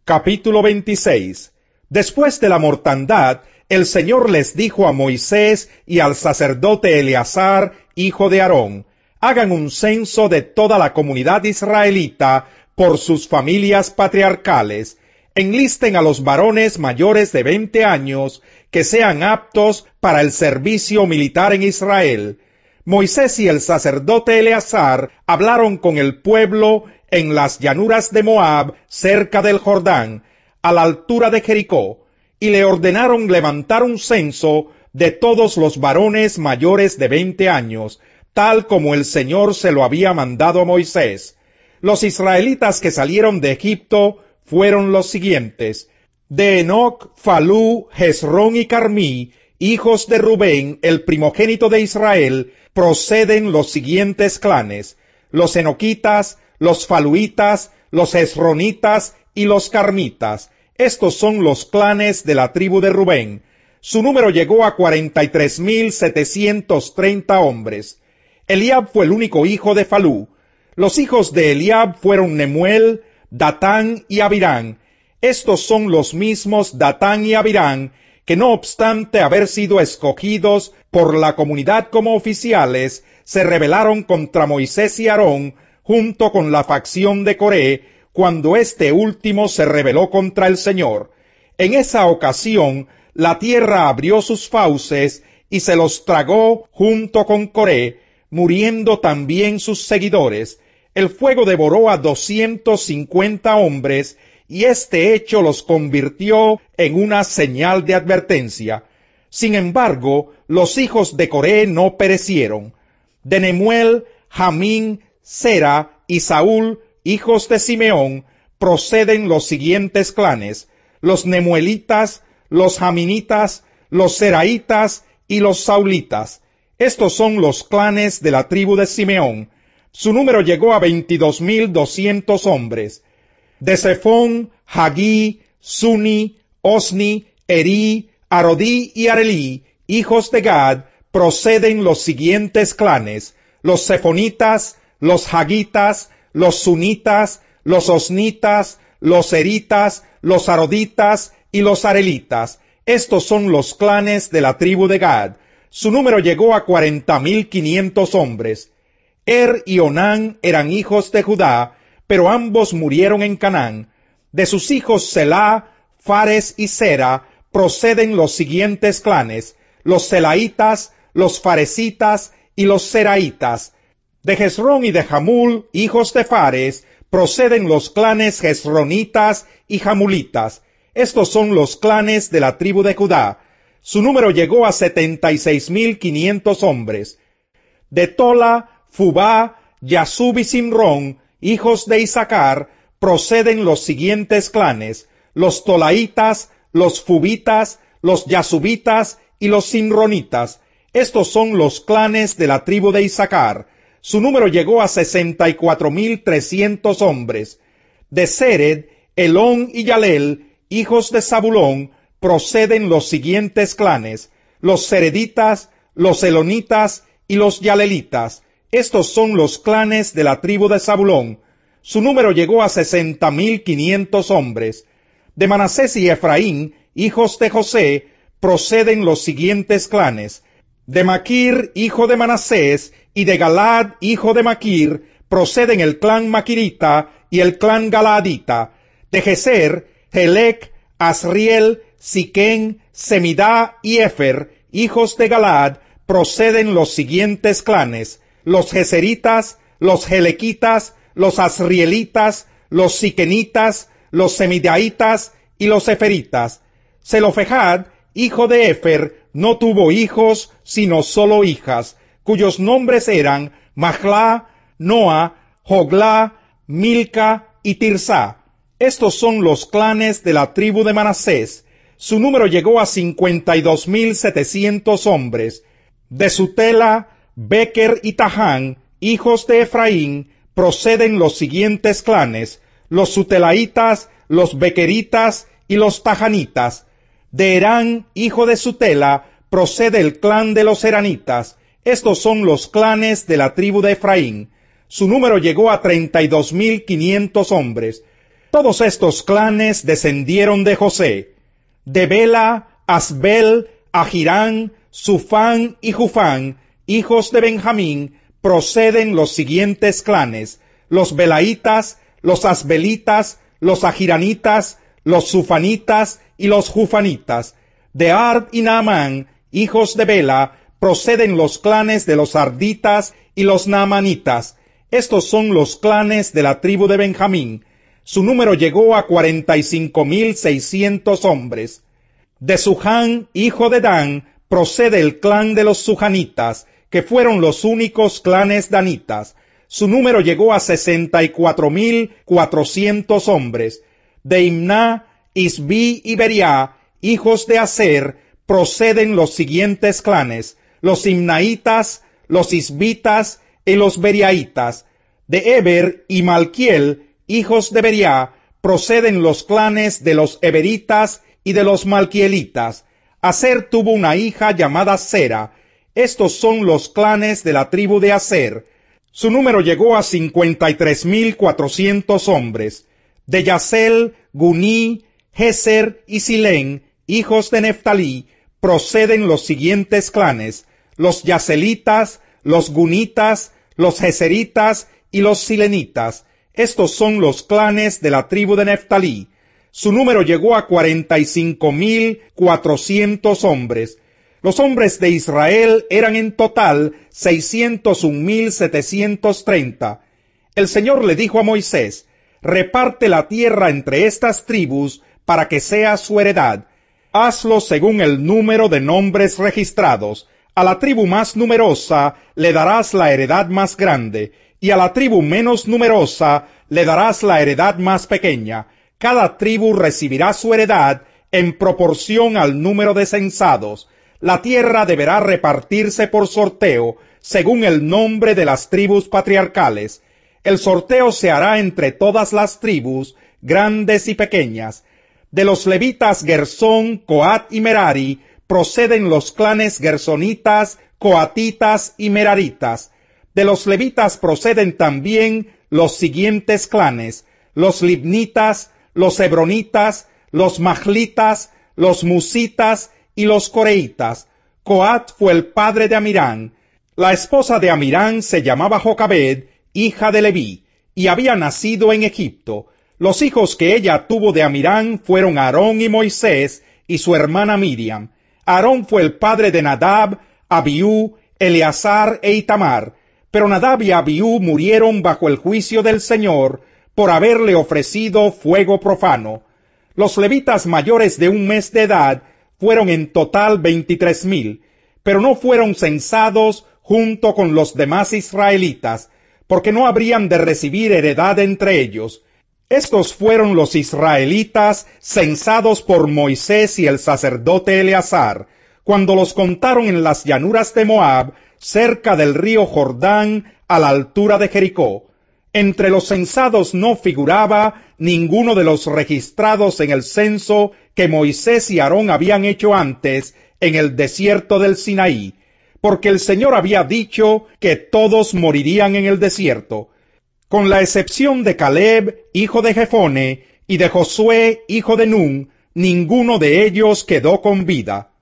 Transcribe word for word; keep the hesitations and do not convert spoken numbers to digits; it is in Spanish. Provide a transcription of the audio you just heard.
Capítulo veintiséis. Después de la mortandad, el Señor les dijo a Moisés y al sacerdote Eleazar, hijo de Aarón: hagan un censo de toda la comunidad israelita por sus familias patriarcales. Enlisten a los varones mayores de veinte años que sean aptos para el servicio militar en Israel. Moisés y el sacerdote Eleazar hablaron con el pueblo en las llanuras de Moab, cerca del Jordán, a la altura de Jericó, y le ordenaron levantar un censo de todos los varones mayores de veinte años, tal como el Señor se lo había mandado a Moisés. Los israelitas que salieron de Egipto fueron los siguientes: de Enoc, Falú, Hezrón y Carmí, hijos de Rubén, el primogénito de Israel, proceden los siguientes clanes: los enoquitas, los faluitas, los hezronitas y los carmitas. Estos son los clanes de la tribu de Rubén. Su número llegó a cuarenta y tres mil setecientos treinta hombres. Eliab fue el único hijo de Falú. Los hijos de Eliab fueron Nemuel, Datán y Abirán. Estos son los mismos Datán y Abirán que, no obstante haber sido escogidos por la comunidad como oficiales, se rebelaron contra Moisés y Aarón junto con la facción de Coré, cuando este último se rebeló contra el Señor. En esa ocasión, la tierra abrió sus fauces y se los tragó junto con Coré, muriendo también sus seguidores. El fuego devoró a doscientos cincuenta hombres, y este hecho los convirtió en una señal de advertencia. Sin embargo, los hijos de Coré no perecieron. De Nemuel, Jamín, Sera y Saúl, hijos de Simeón, proceden los siguientes clanes: los nemuelitas, los jaminitas, los seraitas y los saulitas. Estos son los clanes de la tribu de Simeón. Su número llegó a veintidós mil doscientos hombres. De Zephón, Hagí, Suni, Osni, Eri, Arodí y Arelí, hijos de Gad, proceden los siguientes clanes: los zephonitas, los hagitas, los sunitas, los osnitas, los eritas, los aroditas y los arelitas. Estos son los clanes de la tribu de Gad. Su número llegó a cuarenta mil quinientos hombres. Er y Onán eran hijos de Judá, pero ambos murieron en Canaán. De sus hijos Selá, Fares y Sera proceden los siguientes clanes: los selaitas, los faresitas y los seraitas. De Hezrón y de Jamul, hijos de Fares, proceden los clanes hezronitas y jamulitas. Estos son los clanes de la tribu de Judá. Su número llegó a setenta y seis mil quinientos hombres. De Tola, Fubá, Yasub y Simrón, hijos de Isaacar, proceden los siguientes clanes: los tolaitas, los fubitas, los yasubitas y los simronitas. Estos son los clanes de la tribu de Isaacar. Su número llegó a sesenta y cuatro mil trescientos hombres. De Sered, Elón y Yalel, hijos de Zabulón, proceden los siguientes clanes: los sereditas, los elonitas y los yalelitas. Estos son los clanes de la tribu de Zabulón. Su número llegó a sesenta mil quinientos hombres. De Manasés y Efraín, hijos de José, proceden los siguientes clanes: de Maquir, hijo de Manasés, y de Galad, hijo de Maquir, proceden el clan maquirita y el clan galadita. De Geser, Helec, Asriel, Siquén, Semidá y Efer, hijos de Galad, proceden los siguientes clanes: los geseritas, los helequitas, los asrielitas, los siquenitas, los semidaitas y los eferitas. Zelofejad, hijo de Efer, no tuvo hijos, sino solo hijas, cuyos nombres eran Mahlá, Noa, Joglá, Milca y Tirsá. Estos son los clanes de la tribu de Manasés. Su número llegó a cincuenta y dos mil setecientos hombres. De Sutela, Beker y Tahán, hijos de Efraín, proceden los siguientes clanes: los sutelaitas, los bekeritas y los tajanitas. De Herán, hijo de Sutela, procede el clan de los heranitas. Estos son los clanes de la tribu de Efraín. Su número llegó a treinta y dos mil quinientos hombres. Todos estos clanes descendieron de José. De Bela, Asbel, Ahirán, Sufán y Jufán, hijos de Benjamín, proceden los siguientes clanes: los belaitas, los asbelitas, los ahiranitas, los sufanitas y los jufanitas. De Ard y Naamán, hijos de Bela, proceden los clanes de los arditas y los naamanitas. Estos son los clanes de la tribu de Benjamín. Su número llegó a cuarenta y cinco mil seiscientos hombres. De Suján, hijo de Dan, procede el clan de los sujanitas, que fueron los únicos clanes danitas. Su número llegó a sesenta y cuatro mil cuatrocientos hombres. De Imná, Isbi y Beriá, hijos de Aser, proceden los siguientes clanes: los imnaitas, los isbitas y los beriaitas. De Eber y Malquiel, hijos de Beriá, proceden los clanes de los eberitas y de los malquielitas. Aser tuvo una hija llamada Sera. Estos son los clanes de la tribu de Aser. Su número llegó a cincuenta y tres mil cuatrocientos hombres. De Yasel, Guní, Jeser y Silén, hijos de Neftalí, proceden los siguientes clanes: los Yaselitas, los Gunitas, los Jeseritas y los Silenitas. Estos son los clanes de la tribu de Neftalí. Su número llegó a cuarenta y cinco mil cuatrocientos hombres. Los hombres de Israel eran en total seiscientos un mil setecientos treinta. El Señor le dijo a Moisés: reparte la tierra entre estas tribus para que sea su heredad. Hazlo según el número de nombres registrados. A la tribu más numerosa le darás la heredad más grande, y a la tribu menos numerosa le darás la heredad más pequeña. Cada tribu recibirá su heredad en proporción al número de censados. La tierra deberá repartirse por sorteo, según el nombre de las tribus patriarcales. El sorteo se hará entre todas las tribus, grandes y pequeñas. De los levitas Gersón, Coat y Merari, proceden los clanes gersonitas, coatitas y meraritas. De los levitas proceden también los siguientes clanes: los libnitas, los hebronitas, los mahlitas, los musitas y los coreitas. Coat fue el padre de Amirán. La esposa de Amirán se llamaba Jocabed, hija de Leví, y había nacido en Egipto. Los hijos que ella tuvo de Amirán fueron Aarón y Moisés y su hermana Miriam. Aarón fue el padre de Nadab, Abiú, Eleazar e Itamar. Pero Nadab y Abiú murieron bajo el juicio del Señor por haberle ofrecido fuego profano. Los levitas mayores de un mes de edad fueron en total veintitrés mil, pero no fueron censados junto con los demás israelitas, porque no habrían de recibir heredad entre ellos. Estos fueron los israelitas censados por Moisés y el sacerdote Eleazar, cuando los contaron en las llanuras de Moab, cerca del río Jordán, a la altura de Jericó. Entre los censados no figuraba ninguno de los registrados en el censo que Moisés y Aarón habían hecho antes en el desierto del Sinaí, porque el Señor había dicho que todos morirían en el desierto, con la excepción de Caleb, hijo de Jefone, y de Josué, hijo de Nun. Ninguno de ellos quedó con vida.